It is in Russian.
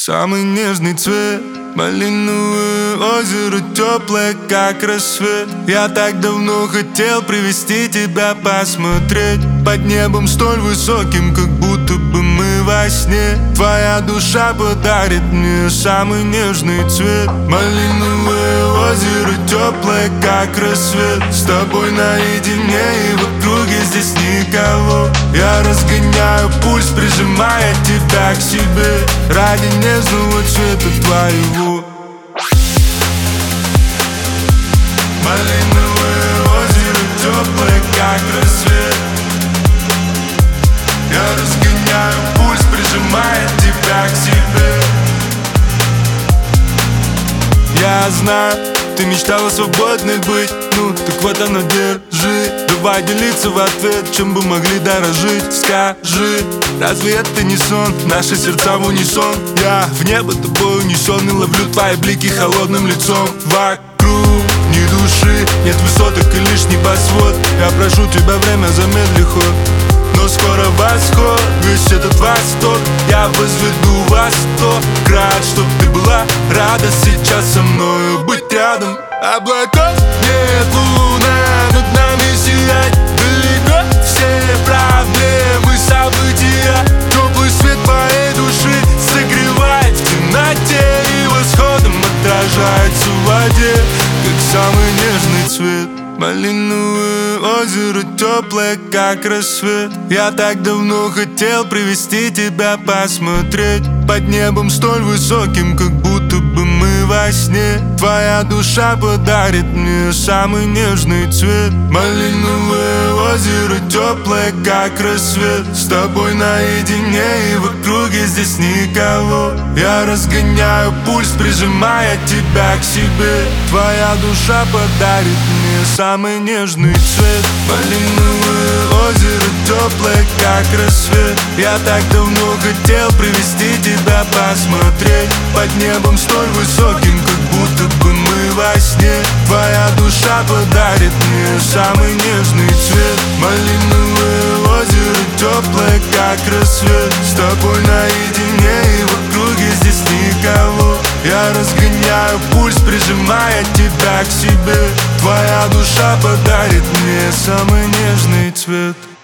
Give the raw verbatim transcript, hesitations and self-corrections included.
Самый нежный цвет, малиновое озеро, теплое, как рассвет. Я так давно хотел привести тебя посмотреть. Под небом столь высоким, как будто бы мы во сне. Твоя душа подарит мне самый нежный цвет. Малиновое озеро, теплое, как рассвет. С тобой наедине и в округе здесь никого. Я разгоняю пульс, прижимая тебя к себе. Ради нежного цвета твоего. Малиновое озеро, теплое, как рассвет. Я разгоняю пульс, прижимая тебя к себе. Я знаю, ты мечтала свободной быть. Ну, так вот она, держи. Давай делиться в ответ, чем бы могли дорожить. Скажи, разве это не сон? Наши сердца в унисон. Я в небо тобой унесен и ловлю твои блики холодным лицом. Вокруг ни души, нет высоток и лишь небосвод. Я прошу тебя, время замедли ход. Но скоро восход, весь этот восток я возведу во сто крат, чтоб ты была рада сейчас со мною быть рядом. Облаков нет, луна над нами сияет. Далеко все проблемы, события. Теплый свет моей души согревает в темноте и восходом отражается в воде, как самый нежный цвет. Малиновое озеро, теплое, как рассвет. Я так давно хотел привести тебя посмотреть. Под небом столь высоким, как будто бы мы во сне. Твоя душа подарит мне самый нежный цвет. Малиновое озеро, теплое, как рассвет. С тобой наедине и в округе здесь никого. Я разгоняю пульс, прижимая тебя к себе. Твоя душа подарит мне самый нежный цвет. Малиновое озеро, теплое, как рассвет. Я так давно хотел привести тебя посмотреть. Под небом столь высоким, как будто бы мы во сне. Твоя душа подарит мне самый нежный цвет. Малиновое озеро, теплое, как рассвет. С тобой наедине и в округе здесь никого. Я разгоняю пульс, прижимая тебя к себе. Твоя душа подарит мне самый нежный цвет.